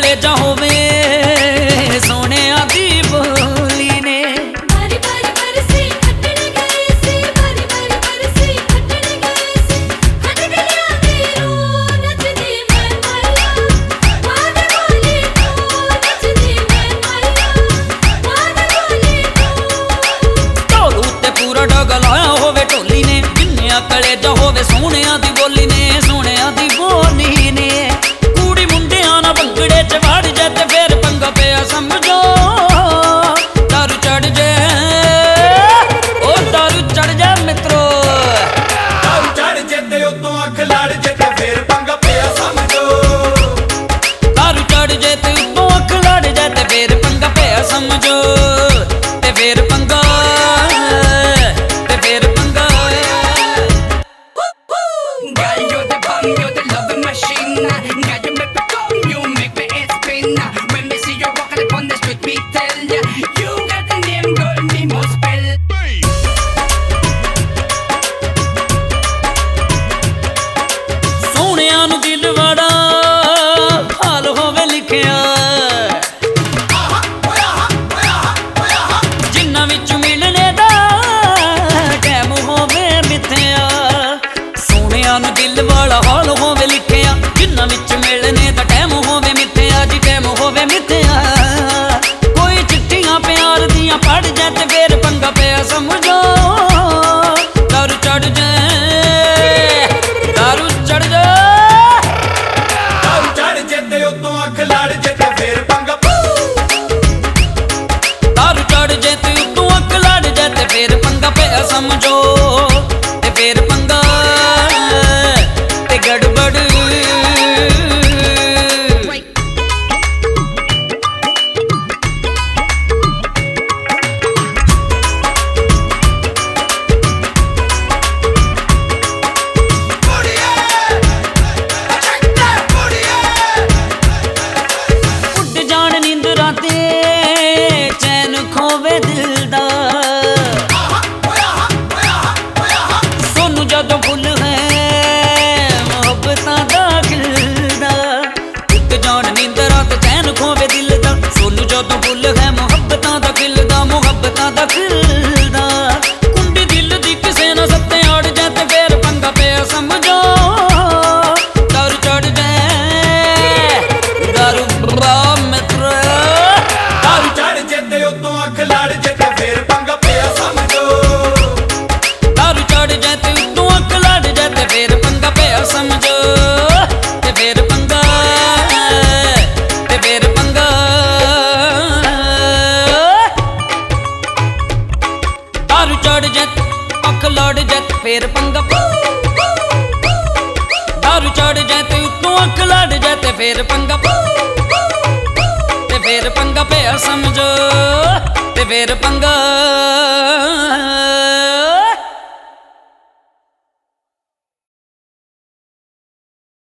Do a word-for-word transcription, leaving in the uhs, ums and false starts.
कलेजा होवे सोहणिया दी बोली ने। बारी बारी बरसी खट्टड़ गए सी, बारी बारी बरसी खट्टड़ गए सी, खट गलियां दी रूह नचदी मैं माया, माद बोली तू नचदी मैं माया, माद बोली तू। ढोल उत्ते पूरा डग लाया होवे ढोली ने, जिन्निया कलेजा होवे सोहणिया दी बोली ने, सोहणिया दी बोली ने। कूड़ी मुंडिया ना भंगड़े च वड़ जाए ते फिर पंगा पिया समझो, दारू चढ़ जाए ओ दारू चढ़ जाए मित्रो, दारू चढ़ जे ते उतों अख लड़ जे ते फिर पंगा पिया समझो, दारू चढ़ जाए ते उतों अख लड़ जाए ते फिर पंगा पिया समझो, ते फिर पंगा ते फिर पंगा। Girl, you're the bomb, you're the loving machine. Girl, you make me come, you make me it spin. When we see you walking upon the street, we tell ya you got the name, girl, me must spell. सोहणिया नू दिल वाड़ा हाल होवे लिखिया, जिन्ना विच मिलने दा time होवे मिथया। सोहणिया नू दिल वाला हाल होवे लिखिया, जिन्ना विच मिलने दा टैम होवे मिथया जी, टैम होवे मिथया। कोई चिट्ठियां प्यार दियां पढ़ जाए ते फिर पंगा पिया समझो, दारू चढ़ जाए दारू चढ़ जाए, दारू चढ़ जे ते उतों अख लड़ जे ते फिर पंगा। दारू चढ़ जाए ते उतों अख लड़ जाए ते फिर पंगा पिया समझो, ते फिर पंगा ते गड़बड़। उड जान नींदरां ते चैन खोवे दिल दा, सोनू जदों फुल है मुहब्बतां दा खिलदा। उड जान नींदरां ते चैन खोवे दिल दा, सोनू जदों फुल है मुहब्बतां दा खिलदा, मुहब्बतां दा खिलदा। कुंडी दिल दी किसे ना सत्ते अड़ जाए ते फिर पंगा पिया समझो, दारू चढ़ जाए दारू बा मित्र, दारू चढ़ जे ते उतों अख लड़ जे ते फिर पंगा पिया समझो, दारू चढ़ जाए ते उतों अख लड़ जाए ते फिर पंगा पिया समझो, ते फिर पंगा ते फिर पंगा। दारू चढ़ जाए अख लड़ जाए ते फिर पंगा, दारू चढ़ जाए ते उतों अख लड़ जाए ते फिर पंगा, ते फिर पंगा पिया समझो, ते फिर पंगा।